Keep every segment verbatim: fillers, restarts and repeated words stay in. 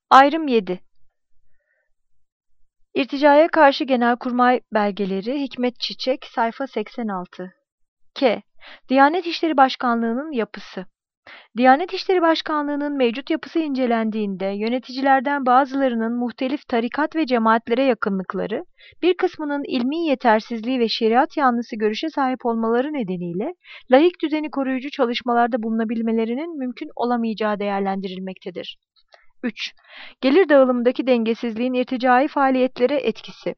Ayrım yedi. İrticaya karşı Genelkurmay belgeleri Hikmet Çiçek, sayfa seksen altı. K. Diyanet İşleri Başkanlığı'nın yapısı. Diyanet İşleri Başkanlığı'nın mevcut yapısı incelendiğinde yöneticilerden bazılarının muhtelif tarikat ve cemaatlere yakınlıkları, bir kısmının ilmi yetersizliği ve şeriat yanlısı görüşe sahip olmaları nedeniyle laik düzeni koruyucu çalışmalarda bulunabilmelerinin mümkün olamayacağı değerlendirilmektedir. üç. Gelir dağılımındaki dengesizliğin irticai faaliyetlere etkisi.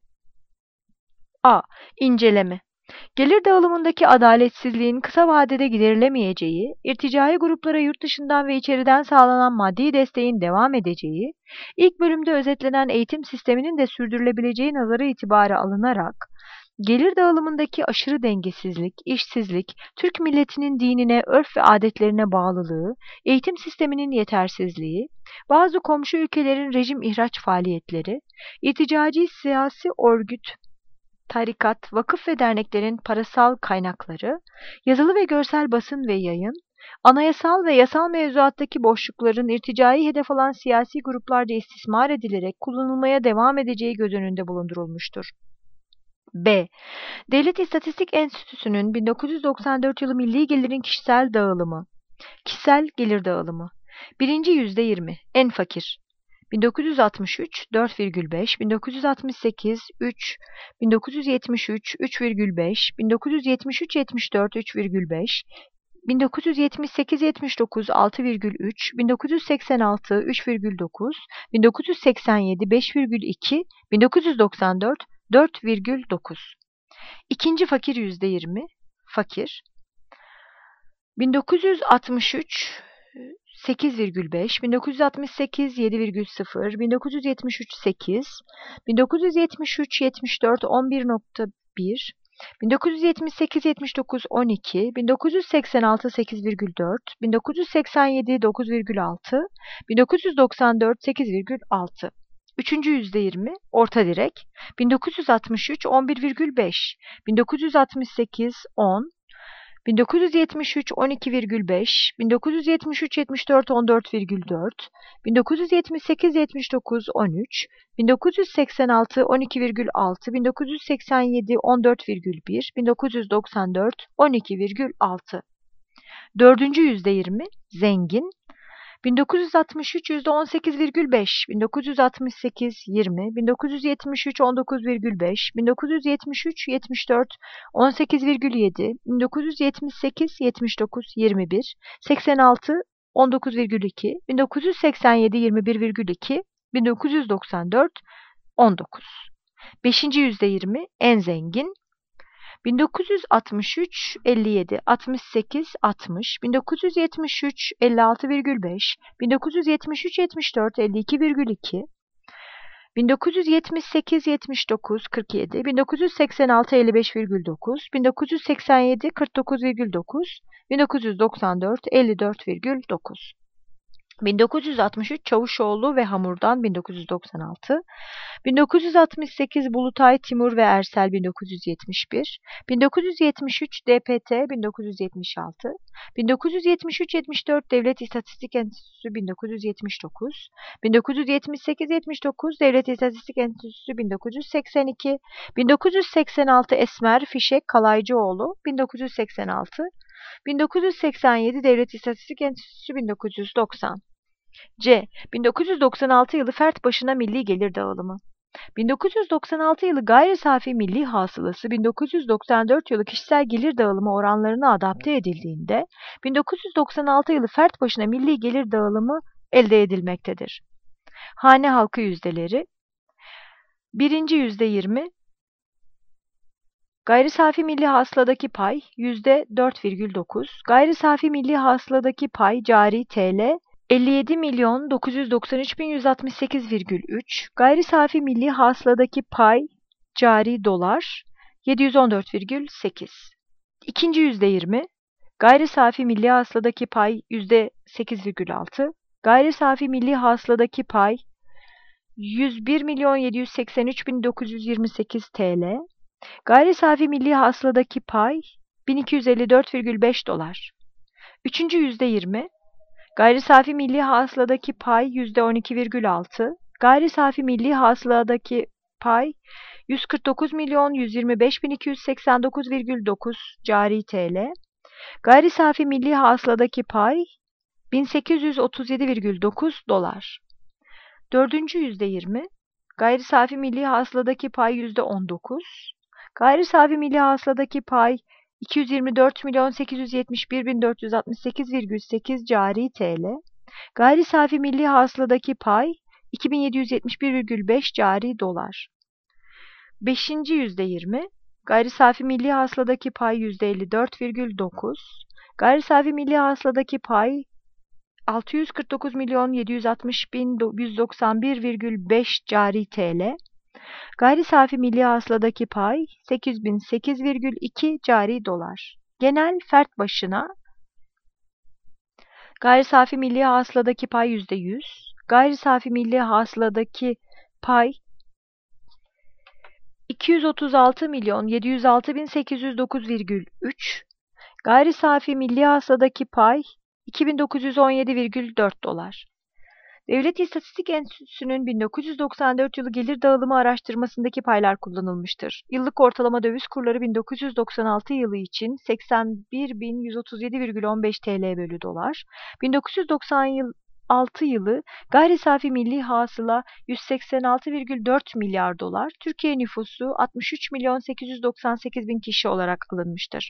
A. İnceleme. Gelir dağılımındaki adaletsizliğin kısa vadede giderilemeyeceği, irticai gruplara yurt dışından ve içeriden sağlanan maddi desteğin devam edeceği, ilk bölümde özetlenen eğitim sisteminin de sürdürülebileceği nazara itibara alınarak, gelir dağılımındaki aşırı dengesizlik, işsizlik, Türk milletinin dinine, örf ve adetlerine bağlılığı, eğitim sisteminin yetersizliği, bazı komşu ülkelerin rejim ihraç faaliyetleri, irticacı siyasi örgüt, tarikat, vakıf ve derneklerin parasal kaynakları, yazılı ve görsel basın ve yayın, anayasal ve yasal mevzuattaki boşlukların irticai hedef alan siyasi gruplarca istismar edilerek kullanılmaya devam edeceği göz önünde bulundurulmuştur. B. Devlet İstatistik Enstitüsü'nün bin dokuz yüz doksan dört yılı milli gelirin kişisel dağılımı. Kişisel gelir dağılımı. Birinci yüzde yirmi. En fakir. bin dokuz yüz altmış üç dört virgül beş, bin dokuz yüz altmış sekiz üç, bin dokuz yüz yetmiş üç üç virgül beş, bin dokuz yüz yetmiş üç yetmiş dört üç virgül beş, bin dokuz yüz yetmiş sekiz yetmiş dokuz altı virgül üç, bin dokuz yüz seksen altı üç virgül dokuz, bin dokuz yüz seksen yedi beş virgül iki, bin dokuz yüz doksan dört dört virgül dokuz. İkinci fakir yüzde yirmi. Fakir. bin dokuz yüz altmış üç sekiz virgül beş, bin dokuz yüz altmış sekiz yedi virgül sıfır, bin dokuz yüz yetmiş üç sekiz, bin dokuz yüz yetmiş üç yetmiş dört on bir virgül bir, bin dokuz yüz yetmiş sekiz yetmiş dokuz on iki, bin dokuz yüz seksen altı sekiz virgül dört, bin dokuz yüz seksen yedi dokuz virgül altı, bin dokuz yüz doksan dört sekiz virgül altı. Üçüncü yüzde yirmi orta direk, bin dokuz yüz altmış üç on bir virgül beş, bin dokuz yüz altmış sekiz on, bin dokuz yüz yetmiş üç on iki virgül beş, bin dokuz yüz yetmiş üç yetmiş dört on dört virgül dört, bin dokuz yüz yetmiş sekiz yetmiş dokuz on üç, bin dokuz yüz seksen altı on iki virgül altı, bin dokuz yüz seksen yedi on dört virgül bir, bin dokuz yüz doksan dört on iki virgül altı. Dördüncü yüzde yirmi zengin, bin dokuz yüz altmış üç yüzde on sekiz virgül beş, bin dokuz yüz altmış sekiz yirmi, bin dokuz yüz yetmiş üç on dokuz virgül beş, bin dokuz yüz yetmiş üç yetmiş dört on sekiz virgül yedi, bin dokuz yüz yetmiş sekiz yetmiş dokuz yirmi bir, seksen altı on dokuz virgül iki, bin dokuz yüz seksen yedi yirmi bir virgül iki, bin dokuz yüz doksan dört on dokuz. Beşinci yüzde yirmi en zengin, bin dokuz yüz altmış üç elli yedi altmış sekiz altmış, bin dokuz yüz yetmiş üç elli altı virgül beş, bin dokuz yüz yetmiş üç yetmiş dört elli iki virgül iki, bin dokuz yüz yetmiş sekiz yetmiş dokuz kırk yedi, bin dokuz yüz seksen altı elli beş virgül dokuz, bin dokuz yüz seksen yedi kırk dokuz virgül dokuz, bin dokuz yüz doksan dört elli dört virgül dokuz. bin dokuz yüz altmış üç Çavuşoğlu ve Hamurdan bin dokuz yüz doksan altı, bin dokuz yüz altmış sekiz Bulutay, Timur ve Ersel bin dokuz yüz yetmiş bir, bin dokuz yüz yetmiş üç D P T bin dokuz yüz yetmiş altı, bin dokuz yüz yetmiş üç yetmiş dört Devlet İstatistik Enstitüsü bin dokuz yüz yetmiş dokuz, bin dokuz yüz yetmiş sekiz yetmiş dokuz Devlet İstatistik Enstitüsü bin dokuz yüz seksen iki, bin dokuz yüz seksen altı Esmer Fişek Kalaycıoğlu bin dokuz yüz seksen altı, bin dokuz yüz seksen yedi Devlet İstatistik Enstitüsü bin dokuz yüz doksan. C. bin dokuz yüz doksan altı yılı fert başına milli gelir dağılımı. bin dokuz yüz doksan altı yılı gayri safi milli hasılası bin dokuz yüz doksan dört yılı kişisel gelir dağılımı oranlarına adapte edildiğinde bin dokuz yüz doksan altı yılı fert başına milli gelir dağılımı elde edilmektedir. Hane halkı yüzdeleri. Birinci yüzde yirmi gayri safi milli hasıladaki pay yüzde dört virgül dokuz, gayri safi milli hasıladaki pay cari T L elli yedi milyon dokuz yüz doksan üç bin yüz altmış sekiz virgül üç, gayri safi milli hasıladaki pay cari dolar yedi yüz on dört virgül sekiz. İkinci yüzde yirmi gayri safi milli hasıladaki pay yüzde sekiz virgül altı, gayri safi milli hasıladaki pay yüz bir milyon yedi yüz seksen üç bin dokuz yüz yirmi sekiz T L, gayri safi milli hasıladaki pay bin iki yüz elli dört virgül beş dolar. Üçüncü yüzde yirmi Gayri safi milli hasıladaki pay yüzde on iki virgül altı. Gayri safi milli hasıladaki pay yüz kırk dokuz milyon yüz yirmi beş bin iki yüz seksen dokuz virgül dokuz cari T L. Gayri safi milli hasıladaki pay bin sekiz yüz otuz yedi virgül dokuz dolar. Dördüncü yüzde yirmi. Gayri safi milli hasıladaki pay yüzde on dokuz. Gayri safi milli hasıladaki pay iki yüz yirmi dört milyon sekiz yüz yetmiş bir bin dört yüz altmış sekiz virgül sekiz cari T L. Gayri safi milli hasıladaki pay iki bin yedi yüz yetmiş bir virgül beş cari dolar. Beşinci yüzde yirmi. Gayri safi milli hasıladaki pay yüzde elli dört virgül dokuz. Gayri safi milli hasıladaki pay altı yüz kırk dokuz milyon yedi yüz altmış bin yüz doksan bir virgül beş cari T L. Gayri safi milli hasıladaki pay sekiz bin sekiz virgül iki cari dolar. Genel fert başına gayri safi milli hasıladaki pay yüzde yüz. Gayri safi milli hasıladaki pay iki yüz otuz altı milyon yedi yüz altı bin sekiz yüz dokuz virgül üç. Gayri safi milli hasıladaki pay iki bin dokuz yüz on yedi virgül dört dolar. Devlet İstatistik Enstitüsü'nün bin dokuz yüz doksan dört yılı gelir dağılımı araştırmasındaki paylar kullanılmıştır. Yıllık ortalama döviz kurları bin dokuz yüz doksan altı yılı için seksen bir bin yüz otuz yedi virgül on beş T L bölü dolar. bin dokuz yüz doksan altı yılı gayri safi milli hasıla yüz seksen altı virgül dört milyar dolar. Türkiye nüfusu altmış üç milyon sekiz yüz doksan sekiz bin kişi olarak alınmıştır.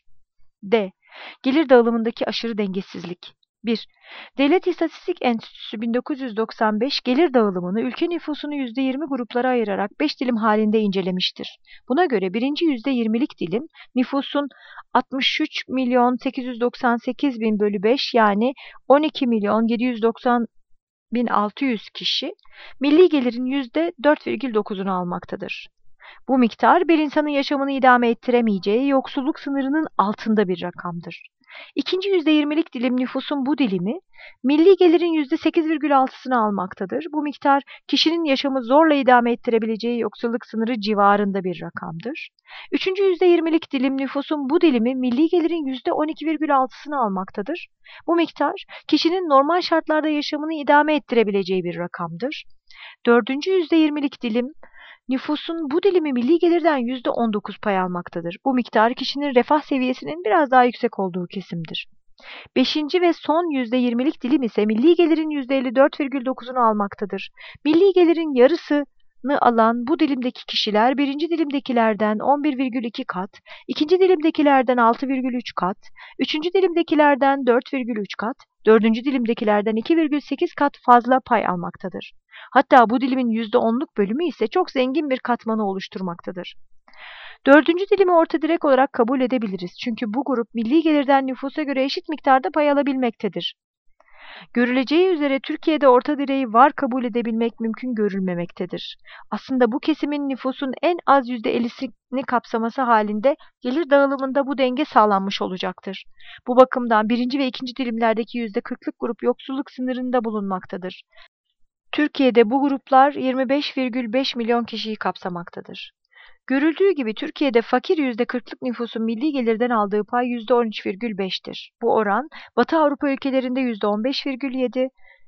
D. Gelir dağılımındaki aşırı dengesizlik. bir. Devlet İstatistik Enstitüsü bin dokuz yüz doksan beş gelir dağılımını ülke nüfusunu yüzde yirmi gruplara ayırarak beş dilim halinde incelemiştir. Buna göre birinci yüzde yirmilik dilim nüfusun altmış üç milyon sekiz yüz doksan sekiz bin bölü beş yani on iki milyon yedi yüz doksan bin altı yüz kişi milli gelirin yüzde dört virgül dokuzunu almaktadır. Bu miktar bir insanın yaşamını idame ettiremeyeceği yoksulluk sınırının altında bir rakamdır. İkinci yüzde yirmilik dilim nüfusun bu dilimi milli gelirin yüzde sekiz virgül altısını almaktadır. Bu miktar kişinin yaşamı zorla idame ettirebileceği yoksulluk sınırı civarında bir rakamdır. Üçüncü yüzde yirmilik dilim nüfusun bu dilimi milli gelirin yüzde on iki virgül altısını almaktadır. Bu miktar kişinin normal şartlarda yaşamını idame ettirebileceği bir rakamdır. Dördüncü yüzde yirmilik dilim nüfusun bu dilimi milli gelirden yüzde on dokuz pay almaktadır. Bu miktar kişinin refah seviyesinin biraz daha yüksek olduğu kesimdir. Beşinci ve son yüzde yirmilik dilim ise milli gelirin yüzde elli dört virgül dokuzunu almaktadır. Milli gelirin yarısını alan bu dilimdeki kişiler birinci dilimdekilerden on bir virgül iki kat, ikinci dilimdekilerden altı virgül üç kat, üçüncü dilimdekilerden dört virgül üç kat, dördüncü dilimdekilerden iki virgül sekiz kat fazla pay almaktadır. Hatta bu dilimin yüzde onluk bölümü ise çok zengin bir katmanı oluşturmaktadır. Dördüncü dilimi orta direk olarak kabul edebiliriz. Çünkü bu grup milli gelirden nüfusa göre eşit miktarda pay alabilmektedir. Görüleceği üzere Türkiye'de orta direği var kabul edebilmek mümkün görülmemektedir. Aslında bu kesimin nüfusun en az yüzde ellisini kapsaması halinde gelir dağılımında bu denge sağlanmış olacaktır. Bu bakımdan birinci ve ikinci dilimlerdeki yüzde kırklık grup yoksulluk sınırında bulunmaktadır. Türkiye'de bu gruplar yirmi beş virgül beş milyon kişiyi kapsamaktadır. Görüldüğü gibi Türkiye'de fakir yüzde kırklık nüfusun milli gelirden aldığı pay yüzde on üç virgül beş'tir. Bu oran Batı Avrupa ülkelerinde yüzde on beş virgül yedi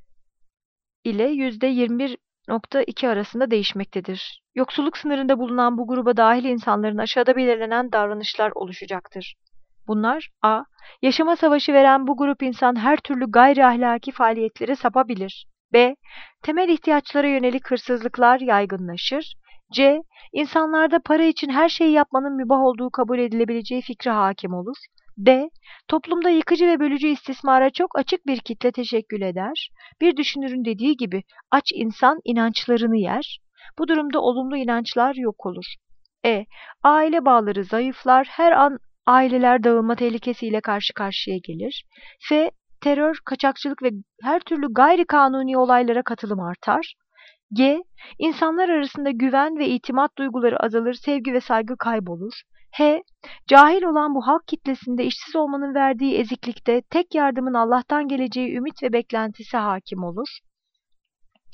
ile yüzde yirmi bir virgül iki arasında değişmektedir. Yoksulluk sınırında bulunan bu gruba dahil insanların aşağıda belirlenen davranışlar oluşacaktır. Bunlar a. Yaşama savaşı veren bu grup insan her türlü gayri ahlaki faaliyetlere sapabilir. B. Temel ihtiyaçlara yönelik hırsızlıklar yaygınlaşır. C. İnsanlarda para için her şeyi yapmanın mübah olduğu kabul edilebileceği fikri hakim olur. D. Toplumda yıkıcı ve bölücü istismara çok açık bir kitle teşekkül eder. Bir düşünürün dediği gibi aç insan inançlarını yer. Bu durumda olumlu inançlar yok olur. E. Aile bağları zayıflar. Her an aileler dağılma tehlikesiyle karşı karşıya gelir. F. Terör, kaçakçılık ve her türlü gayri kanuni olaylara katılım artar. G. İnsanlar arasında güven ve itimat duyguları azalır, sevgi ve saygı kaybolur. H. Cahil olan bu halk kitlesinde işsiz olmanın verdiği eziklikte tek yardımın Allah'tan geleceği ümit ve beklentisi hakim olur.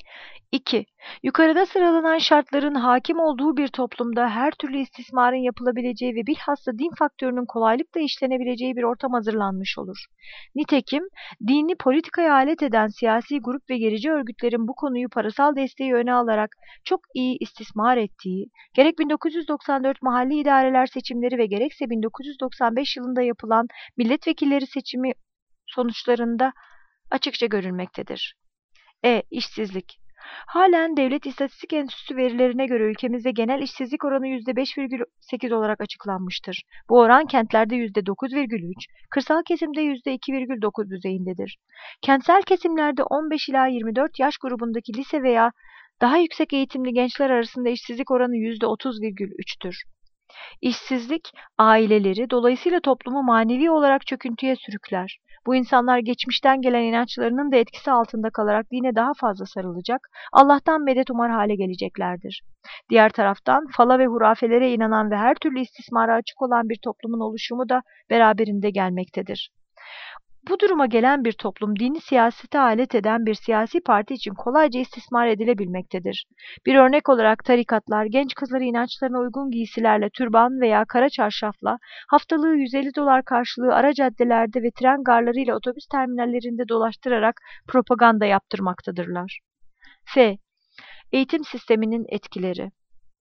iki. Yukarıda sıralanan şartların hakim olduğu bir toplumda her türlü istismarın yapılabileceği ve bilhassa din faktörünün kolaylıkla işlenebileceği bir ortam hazırlanmış olur. Nitekim, dini politikaya alet eden siyasi grup ve gerici örgütlerin bu konuyu parasal desteği öne alarak çok iyi istismar ettiği, gerek bin dokuz yüz doksan dört mahalli idareler seçimleri ve gerekse bin dokuz yüz doksan beş yılında yapılan milletvekilleri seçimi sonuçlarında açıkça görülmektedir. E. İşsizlik. Halen Devlet İstatistik Enstitüsü verilerine göre ülkemizde genel işsizlik oranı yüzde beş virgül sekiz olarak açıklanmıştır. Bu oran kentlerde yüzde dokuz virgül üç, kırsal kesimde yüzde iki virgül dokuz düzeyindedir. Kentsel kesimlerde on beş ila yirmi dört yaş grubundaki lise veya daha yüksek eğitimli gençler arasında işsizlik oranı yüzde otuz virgül üç'tür. İşsizlik, aileleri, dolayısıyla toplumu manevi olarak çöküntüye sürükler. Bu insanlar geçmişten gelen inançlarının da etkisi altında kalarak dine daha fazla sarılacak, Allah'tan medet umar hale geleceklerdir. Diğer taraftan fala ve hurafelere inanan ve her türlü istismara açık olan bir toplumun oluşumu da beraberinde gelmektedir. Bu duruma gelen bir toplum, dini siyasete alet eden bir siyasi parti için kolayca istismar edilebilmektedir. Bir örnek olarak tarikatlar, genç kızları inançlarına uygun giysilerle, türban veya kara çarşafla, haftalığı yüz elli dolar karşılığı ara caddelerde ve tren garlarıyla otobüs terminallerinde dolaştırarak propaganda yaptırmaktadırlar. F. Eğitim sisteminin etkileri.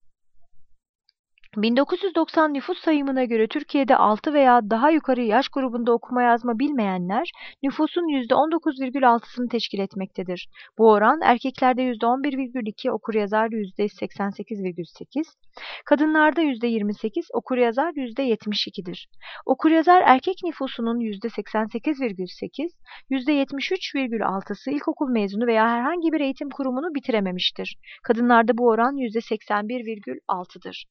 bin dokuz yüz doksan nüfus sayımına göre Türkiye'de altı veya daha yukarı yaş grubunda okuma yazma bilmeyenler nüfusun yüzde on dokuz virgül altısını teşkil etmektedir. Bu oran erkeklerde yüzde on bir virgül iki, okuryazar yüzde seksen sekiz virgül sekiz, kadınlarda yüzde yirmi sekiz, okuryazar yüzde yetmiş iki'dir. Okuryazar erkek nüfusunun yüzde seksen sekiz virgül sekiz, yüzde yetmiş üç virgül altı'sı ilkokul mezunu veya herhangi bir eğitim kurumunu bitirememiştir. Kadınlarda bu oran yüzde seksen bir virgül altı'dır.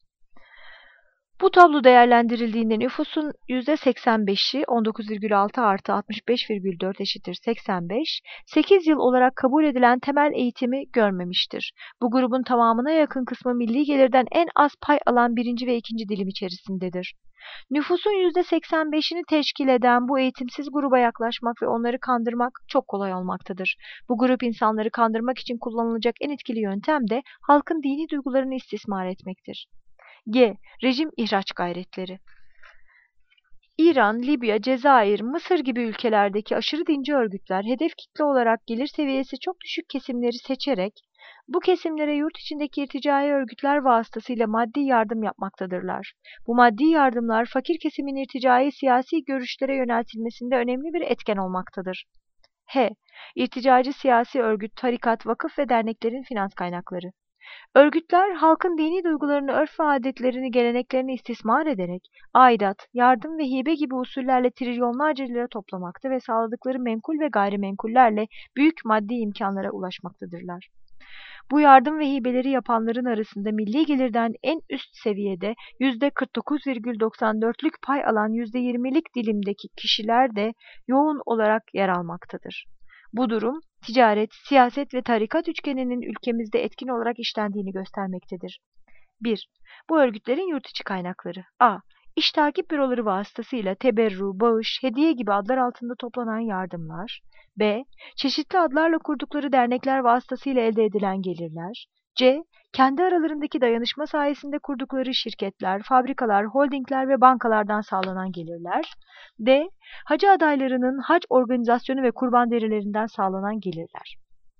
Bu tablo değerlendirildiğinde nüfusun yüzde seksen beş'i on dokuz virgül altı artı altmış beş virgül dört eşittir seksen beş, sekiz yıl olarak kabul edilen temel eğitimi görmemiştir. Bu grubun tamamına yakın kısmı milli gelirden en az pay alan birinci ve ikinci dilim içerisindedir. Nüfusun yüzde seksen beş'ini teşkil eden bu eğitimsiz gruba yaklaşmak ve onları kandırmak çok kolay olmaktadır. Bu grup insanları kandırmak için kullanılacak en etkili yöntem de halkın dini duygularını istismar etmektir. G. Rejim ihraç gayretleri. İran, Libya, Cezayir, Mısır gibi ülkelerdeki aşırı dinci örgütler hedef kitle olarak gelir seviyesi çok düşük kesimleri seçerek bu kesimlere yurt içindeki irticai örgütler vasıtasıyla maddi yardım yapmaktadırlar. Bu maddi yardımlar fakir kesimin irticai siyasi görüşlere yöneltilmesinde önemli bir etken olmaktadır. H. İrticacı siyasi örgüt, tarikat, vakıf ve derneklerin finans kaynakları. Örgütler, halkın dini duygularını, örf ve adetlerini, geleneklerini istismar ederek aidat, yardım ve hibe gibi usullerle trilyonlarca lira toplamakta ve sağladıkları menkul ve gayrimenkullerle büyük maddi imkanlara ulaşmaktadırlar. Bu yardım ve hibeleri yapanların arasında milli gelirden en üst seviyede yüzde kırk dokuz virgül doksan dört'lük pay alan yüzde yirmi'lik dilimdeki kişiler de yoğun olarak yer almaktadır. Bu durum, ticaret, siyaset ve tarikat üçgeninin ülkemizde etkin olarak işlendiğini göstermektedir. bir. Bu örgütlerin yurt içi kaynakları. A. İş takip büroları vasıtasıyla teberru, bağış, hediye gibi adlar altında toplanan yardımlar. B. Çeşitli adlarla kurdukları dernekler vasıtasıyla elde edilen gelirler. C. Kendi aralarındaki dayanışma sayesinde kurdukları şirketler, fabrikalar, holdingler ve bankalardan sağlanan gelirler. D. Hacı adaylarının hac organizasyonu ve kurban derilerinden sağlanan gelirler.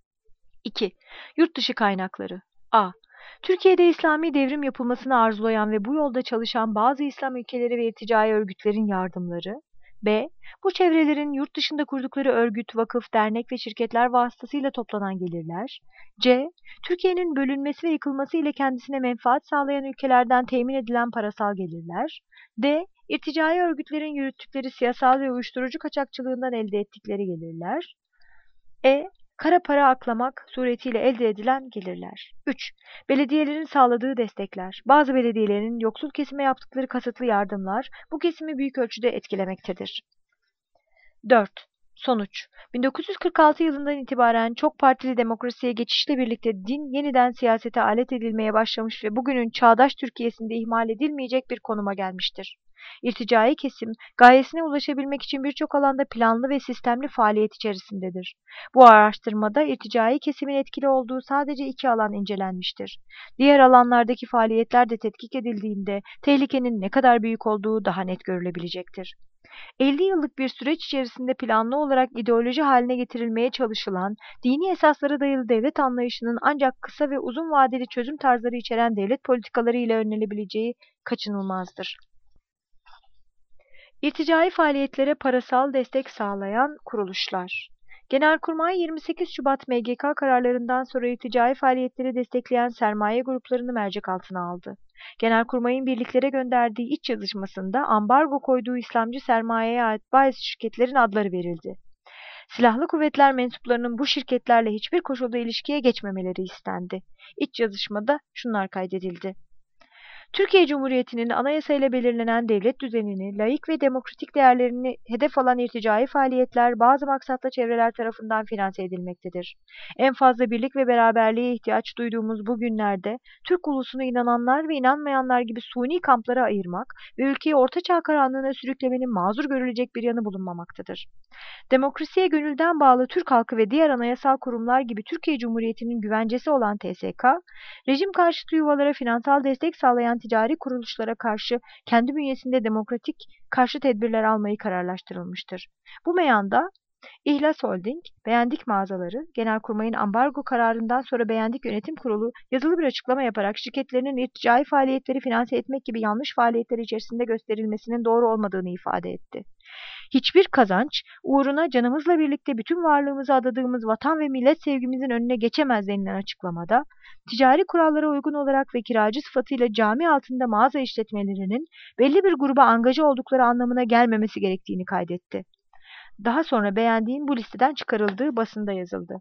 iki. Yurt dışı kaynakları. A. Türkiye'de İslami devrim yapılmasını arzulayan ve bu yolda çalışan bazı İslam ülkeleri ve irticai örgütlerin yardımları. B. Bu çevrelerin yurt dışında kurdukları örgüt, vakıf, dernek ve şirketler vasıtasıyla toplanan gelirler. C. Türkiye'nin bölünmesi ve yıkılması ile kendisine menfaat sağlayan ülkelerden temin edilen parasal gelirler. D. İrticai örgütlerin yürüttükleri siyasal ve uyuşturucu kaçakçılığından elde ettikleri gelirler. E. Kara para aklamak suretiyle elde edilen gelirler. üç. Belediyelerin sağladığı destekler. Bazı belediyelerin yoksul kesime yaptıkları kasıtlı yardımlar bu kesimi büyük ölçüde etkilemektedir. dört. Sonuç. bin dokuz yüz kırk altı yılından itibaren çok partili demokrasiye geçişle birlikte din yeniden siyasete alet edilmeye başlamış ve bugünün çağdaş Türkiye'sinde ihmal edilmeyecek bir konuma gelmiştir. İrticai kesim, gayesine ulaşabilmek için birçok alanda planlı ve sistemli faaliyet içerisindedir. Bu araştırmada irticai kesimin etkili olduğu sadece iki alan incelenmiştir. Diğer alanlardaki faaliyetler de tetkik edildiğinde tehlikenin ne kadar büyük olduğu daha net görülebilecektir. elli yıllık bir süreç içerisinde planlı olarak ideoloji haline getirilmeye çalışılan, dini esaslara dayalı devlet anlayışının ancak kısa ve uzun vadeli çözüm tarzları içeren devlet politikaları ile önlenebileceği kaçınılmazdır. İrticai faaliyetlere parasal destek sağlayan kuruluşlar. Genelkurmay yirmi sekiz Şubat M G K kararlarından sonra irticai faaliyetleri destekleyen sermaye gruplarını mercek altına aldı. Genelkurmay'ın birliklere gönderdiği iç yazışmasında ambargo koyduğu İslamcı sermayeye ait bazı şirketlerin adları verildi. Silahlı kuvvetler mensuplarının bu şirketlerle hiçbir koşulda ilişkiye geçmemeleri istendi. İç yazışmada şunlar kaydedildi. Türkiye Cumhuriyeti'nin anayasayla belirlenen devlet düzenini, laik ve demokratik değerlerini hedef alan irticai faaliyetler bazı maksatlı çevreler tarafından finanse edilmektedir. En fazla birlik ve beraberliğe ihtiyaç duyduğumuz bu günlerde Türk ulusunu inananlar ve inanmayanlar gibi suni kamplara ayırmak ve ülkeyi ortaçağ karanlığına sürüklemenin mazur görülecek bir yanı bulunmamaktadır. Demokrasiye gönülden bağlı Türk halkı ve diğer anayasal kurumlar gibi Türkiye Cumhuriyeti'nin güvencesi olan T S K, rejim karşıtı yuvalara finansal destek sağlayan ticari kuruluşlara karşı kendi bünyesinde demokratik karşı tedbirler almayı kararlaştırılmıştır. Bu meyanda İhlas Holding, Beğendik Mağazaları, Genelkurmay'ın ambargo kararından sonra Beğendik Yönetim Kurulu yazılı bir açıklama yaparak şirketlerinin irticai faaliyetleri finanse etmek gibi yanlış faaliyetler içerisinde gösterilmesinin doğru olmadığını ifade etti. Hiçbir kazanç, uğruna canımızla birlikte bütün varlığımızı adadığımız vatan ve millet sevgimizin önüne geçemez denilen açıklamada, ticari kurallara uygun olarak ve kiracı sıfatıyla cami altında mağaza işletmelerinin belli bir gruba angaja oldukları anlamına gelmemesi gerektiğini kaydetti. Daha sonra Beğendiğin bu listeden çıkarıldığı basında yazıldı.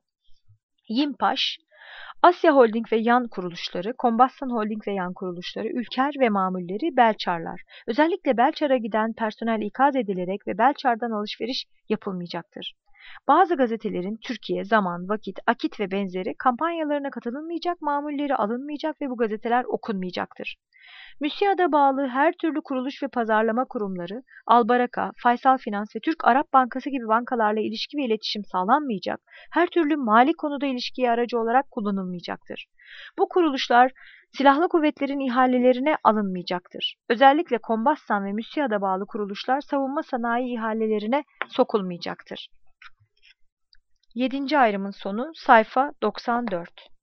Yimpaş, Asya Holding ve yan kuruluşları, Kombassan Holding ve yan kuruluşları, Ülker ve mamulleri Belçarlar. Özellikle Belçar'a giden personel ikaz edilerek ve Belçar'dan alışveriş yapılmayacaktır. Bazı gazetelerin Türkiye, Zaman, Vakit, Akit ve benzeri kampanyalarına katılınmayacak, mamulleri alınmayacak ve bu gazeteler okunmayacaktır. MÜSİAD'a bağlı her türlü kuruluş ve pazarlama kurumları, Albaraka, Faysal Finans ve Türk Arap Bankası gibi bankalarla ilişki ve iletişim sağlanmayacak, her türlü mali konuda ilişkiye aracı olarak kullanılmayacaktır. Bu kuruluşlar silahlı kuvvetlerin ihalelerine alınmayacaktır. Özellikle Kombassan ve MÜSİAD'a bağlı kuruluşlar savunma sanayi ihalelerine sokulmayacaktır. yedinci ayrımın sonu sayfa doksan dört.